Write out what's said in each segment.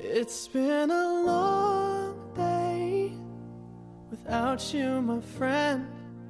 It's been a long day without you, my friend,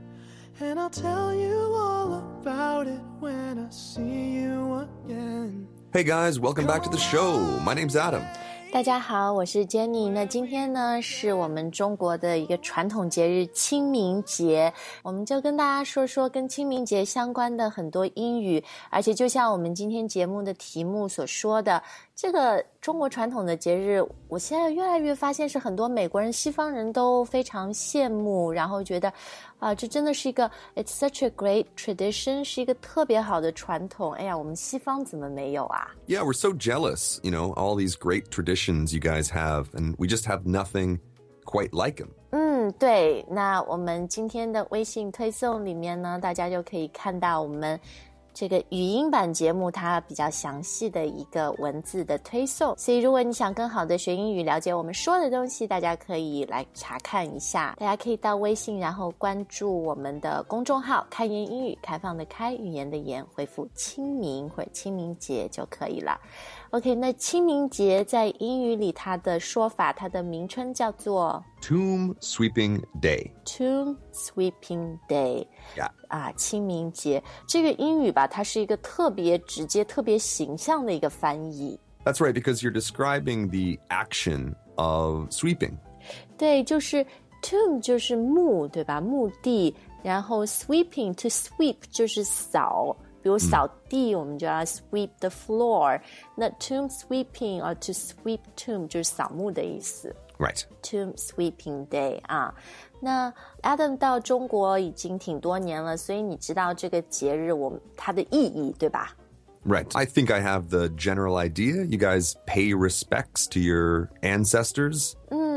and I'll tell you all about it when I see you again. Hey guys, welcome back to the show. My name's Adam. 大家好，我是 Jenny。那今天呢是我们中国的一个传统节日清明节，我们就跟大家说说跟清明节相关的很多英语，而且就像我们今天节目的题目所说的，这个中国传统的节日，我现在越来越发现是很多美国人、西方人都非常羡慕，然后觉得这真的是一个 It's such a great tradition， 是一个特别好的传统。哎呀，我们西方怎么没有啊？ Yeah, we're so jealous, all these great traditions you guys have, and we just have nothing quite like them. 对，那我们今天的微信推送里面呢，大家就可以看到我们这个语音版节目它比较详细的一个文字的推送，所以如果你想更好的学英语，了解我们说的东西，大家可以来查看一下。大家可以到微信然后关注我们的公众号开言英语，开放的开，语言的言，回复清明或者清明节就可以了。OK， 那清明节在英语里它的说法，它的名称叫做 Tomb Sweeping Day. Tomb Sweeping Day. Yeah. 清明节这个英语吧，它是一个特别直接、特别形象的一个翻译。 That's right, because you're describing the action of sweeping. 对，就是 tomb 就是墓，对吧？墓地，然后 sweeping to sweep 就是扫。比如扫地，我们就要 sweep the floor。那 tomb sweeping or to sweep tomb 就是扫墓的意思。 Right. Tomb Sweeping Day 啊。那 Adam 到中国已经挺多年了，所以你知道这个节日它的意义，对吧？ Right. I think I have the general idea. You guys pay respects to your ancestors.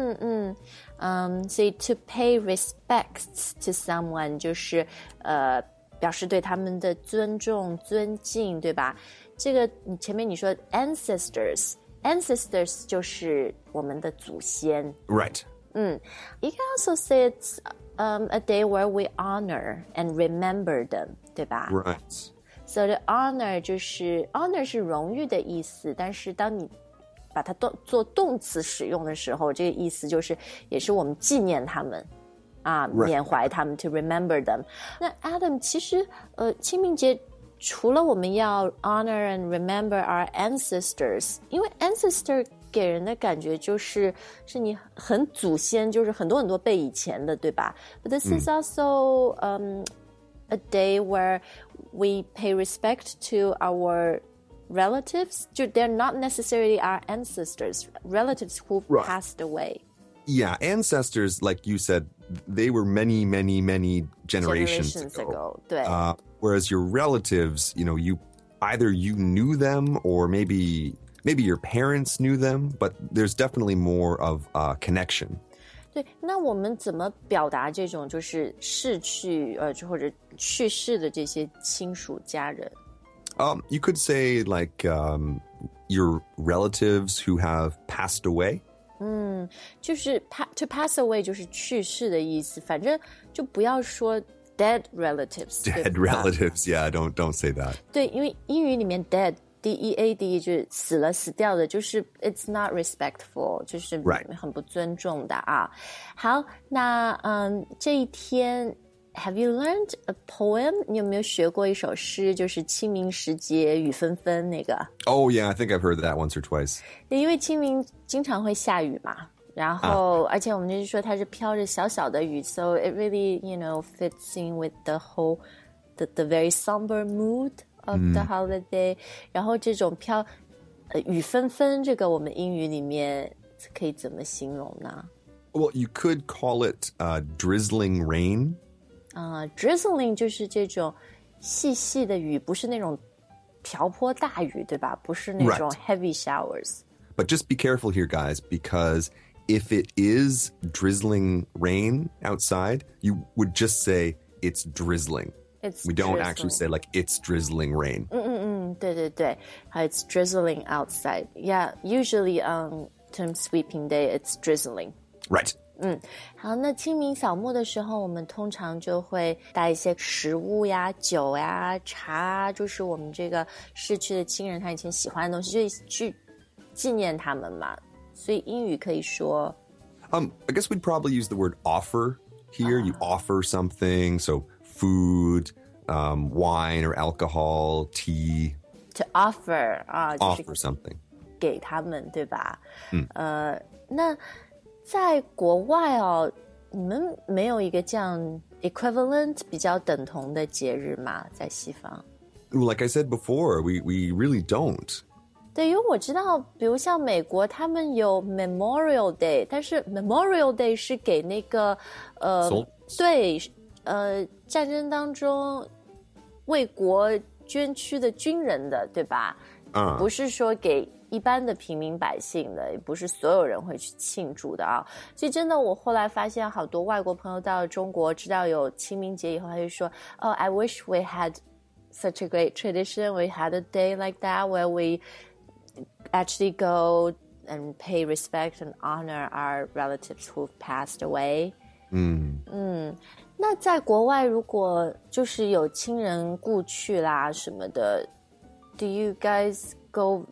所以 to pay respects to someone 就是表示对他们的尊重、尊敬，对吧？这个前面你说 ancestors 就是我们的祖先。 Right. You can also say it's a day where we honor and remember them， 对吧？ Right. So the honor 是荣誉的意思，但是当你把它做动词使用的时候，这个意思就是也是我们纪念他们。缅怀他们 to remember them。 那 Adam 其实清明节除了我们要 honor and remember our ancestors， 因为 ancestor 给人的感觉是你很祖先，就是很多很多辈以前的，对吧？ But this is also a day where we pay respect to our relatives. They're not necessarily our ancestors, relatives who passed away. Yeah, ancestors, like you said, they were many, many, many generations ago. 对。 Whereas your relatives, either you knew them or maybe your parents knew them, but there's definitely more of a connection. 对，那我们怎么表达这种就是逝去或者去世的这些亲属家人 ？You could say like your relatives who have passed away. 就是 to pass away 就是去世的意思，反正就不要说 dead relatives。 Dead relatives, yeah, don't say that. 对，因为英语里面 dead D-E-A-D 就是死了死掉的，就是 it's not respectful， 就是很不尊重的啊。好，那这一天Have you learned a poem? 你有没有学过一首诗，就是清明时节雨纷纷那个？ Oh yeah, I think I've heard that once or twice. 因为清明经常会下雨嘛，然后而且我们就是说它是飘着小小的雨 so it really, fits in with the whole the very somber mood of the holiday. 然后这种雨纷纷，这个我们英语里面可以怎么形容呢？ Well, you could call it drizzling rain. Drizzling 就是这种细细的雨，不是那种瓢泼大雨，对吧？不是那种 heavy showers. But just be careful here, guys, because if it is drizzling rain outside, you would just say it's drizzling. We don't actually say like it's drizzling rain. 对对对， it's drizzling outside. Yeah, usually on Tomb Sweeping Day, it's drizzling. Right. 好，那清明扫墓的时候，我们通常就会带一些食物呀、酒呀、茶啊，就是我们这个逝去的亲人他以前喜欢的东西，就去纪念他们嘛。 所以英语可以说 I guess we'd probably use the word offer here. You offer something, so food, wine or alcohol, tea. to offer Offer something. 给他们，对吧？那在国外你们没有一个这样 equivalent 比较等同的节日吗？在西方 Like I said before, we really don't. 对，因为我知道，比如像美国，他们有 Memorial Day， 但是 Memorial Day 是给那个对战争当中为国捐躯的军人的，对吧？不是说给一般的平民百姓的，也不是所有人会去庆祝的啊。所以真的，我后来发现好多外国朋友到了中国，知道有清明节以后，他就说I wish we had such a great tradition. We had a day like that where we actually go and pay respect and honor our relatives who've passed away. 那在国外如果就是有亲人故去啦什么的 do you guys go,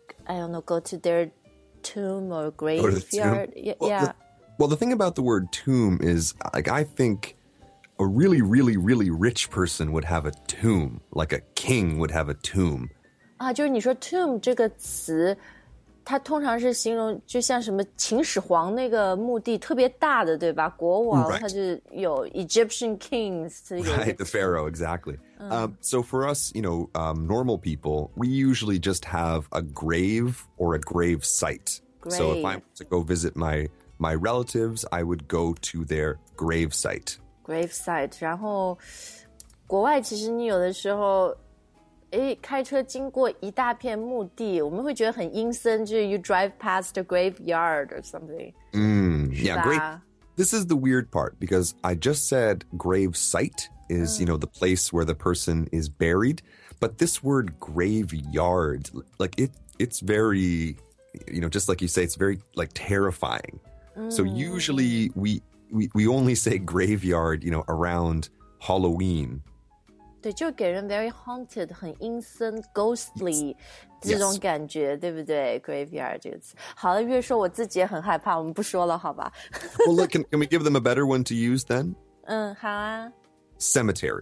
I don't know, go to their tomb or graveyard? Yeah. Well, the thing about the word tomb is, like, I think a really, really, really rich person would have a tomb, like a king would have a tomb. 就是你说 tomb 这个词，它通常是形容就像什么秦始皇那个墓地特别大的，对吧？国王他就有 Egyptian kings. Right, the pharaoh, exactly. So for us, normal people, we usually just have a grave or a grave site. So if I want to go visit my relatives, I would go to their grave site. Grave site. 然后国外其实你有的时候开车经过一大片墓地，我们会觉得很阴森，就是 you drive past a graveyard or something. Yeah, great. This is the weird part because I just said grave site is, the place where the person is buried. But this word graveyard, like it's very, just like you say, it's very like terrifying. So usually we only say graveyard, around Halloween. 对，就给人 very haunted 很阴森 ghostly 这种感觉，对不对 graveyard 这个词。好了，越说我自己也很害怕，我们不说了好吧。 Well, look, can we give them a better one to use then? 好啊。 Cemetery.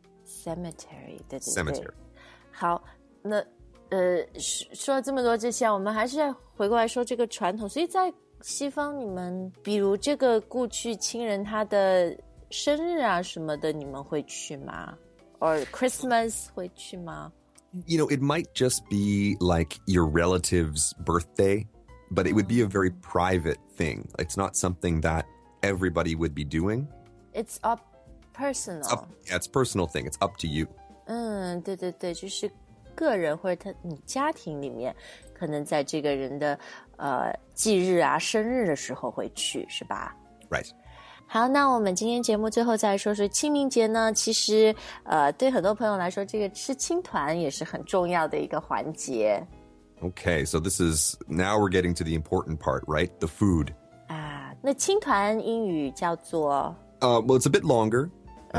Cemetery, 对对对。 Cemetery. 好，那说了这么多这些，我们还是再回过来说这个传统。所以在西方，你们比如这个故去亲人他的生日啊什么的，你们会去吗？Or Christmas 会去吗？ It might just be like your relative's birthday, but it would be a very private thing. It's not something that everybody would be doing. It's up personal. It's a personal thing. It's up to you. 对对对，就是个人或者你家庭里面，可能在这个人的忌日啊、生日的时候会去，是吧？ Right. 好，那我们今天节目最后再说说清明节呢。其实，对很多朋友来说，这个吃青团也是很重要的一个环节。 Okay, so now we're getting to the important part, right? The food. 那青团英语叫做 well, it's a bit longer.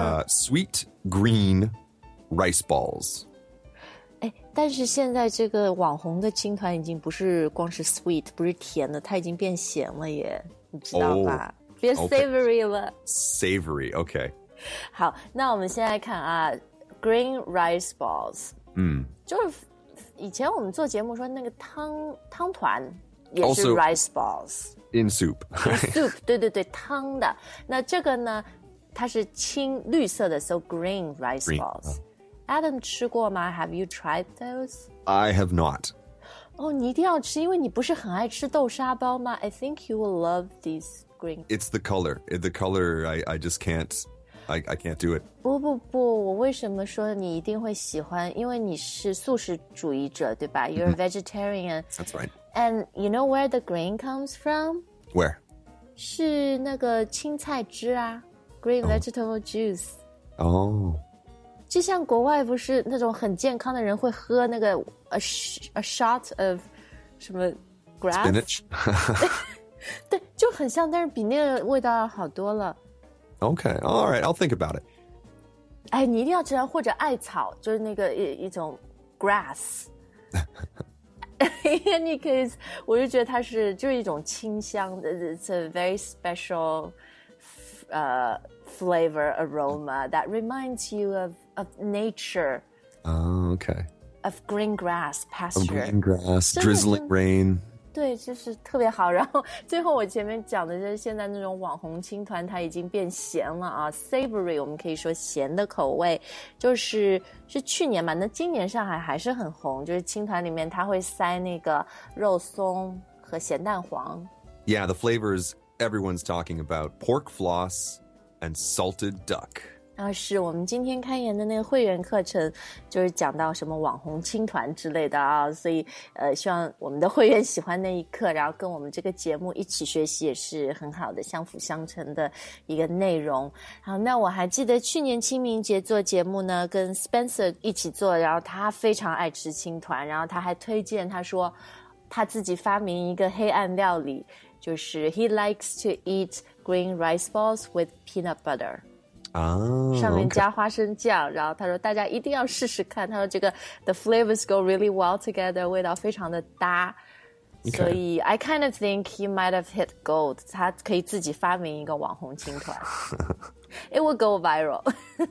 Sweet green rice balls. 但是现在这个网红的青团已经不是光是 sweet， 不是甜的，它已经变咸了耶，你知道吧？变 savory 了。 Savory, okay. 好，那我们现在看green rice balls. 就是以前我们做节目说那个汤团也是 also, rice balls. In soup. In soup, 对对对，汤的。那这个呢，它是绿色的 so green rice balls. Adam 吃过吗？ Have you tried those? I have not. 你一定要吃，因为你不是很爱吃豆沙包吗？ I think you will love these green. It's the color. The color, I just can't. I can't do it. 不，我为什么说你一定会喜欢？因为你是素食主义者，对吧？ You're a vegetarian. That's right. And you know where the green comes from? Where? 是那个青菜汁啊 ，green vegetable juice. 就像国外不是那种很健康的人会喝那个 a shot of 什么 grass spinach 对，就很像，但是比那个味道要好多了。 Okay, all right, I'll think about it. 你一定要知道，或者艾草，就是那个一种 grass. any case， 我就觉得它就是一种清香的 ，it's a very special flavor aroma that reminds you of nature. Oh, okay. Of green grass pasture. Of green grass, drizzling rain. 对，就是特别好。然后最后我前面讲的就是现在那种网红青团，它已经变咸了啊 ，savory 我们可以说咸的口味，是去年嘛，那今年上海还是很红，就是青团里面它会塞那个肉松和咸蛋黄。 Yeah, the flavors everyone's talking about: pork floss and salted duck. 是我们今天开研的那个会员课程，就是讲到什么网红青团之类的啊，所以希望我们的会员喜欢那一课，然后跟我们这个节目一起学习，也是很好的相辅相成的一个内容。好，那我还记得去年清明节做节目呢，跟 Spencer 一起做，然后他非常爱吃青团，然后他还推荐，他说他自己发明一个黑暗料理，就是 he likes to eat green rice balls with peanut butter。上面加花生酱，然后他说大家一定要试试看，他说这个 the flavors go really well together， 味道非常的搭。所以 I kind of think he might have hit gold， 他可以自己发明一个网红青团It will go viral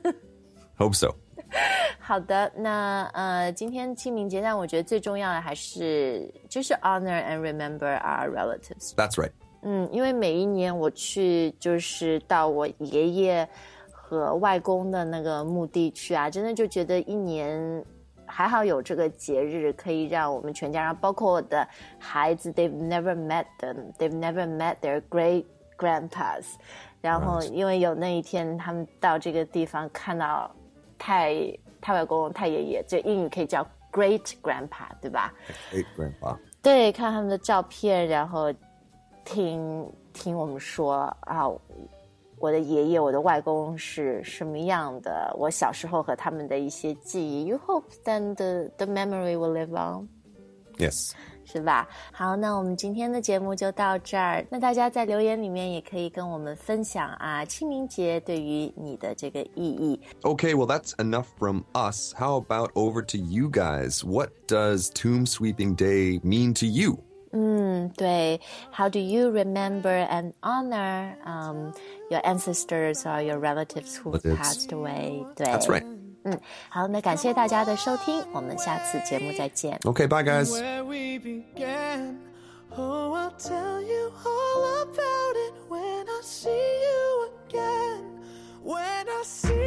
Hope so 好的，那今天清明节，但我觉得最重要的还是就是 honor and remember our relatives. That's right. 因为每一年我去就是到我爷爷和外公的那个墓地去啊，真的就觉得一年还好有这个节日，可以让我们全家，然后包括我的孩子 ，they've never met them, they've never met their great grandpas。然后因为有那一天，他们到这个地方看到太外公、太爷爷，这英语可以叫 great grandpa， 对吧 ？Great grandpa。 对，看他们的照片，然后听我们说啊。我的爷爷我的外公是什么样的，我小时候和他们的一些记忆 You hope then the memory will live on Yes 是吧？好，那我们今天的节目就到这儿，那大家在留言里面也可以跟我们分享啊，清明节对于你的这个意义。 Okay, well that's enough from us. How about over to you guys? What does Tomb Sweeping Day mean to you? 对 How do you remember and honor your ancestors or your relatives who passed away? 对 That's right. 好，那感谢大家的收听，我们下次节目再见。 Okay, bye guys. Where we began. Oh, I'll tell you all about it when I see you again. When I see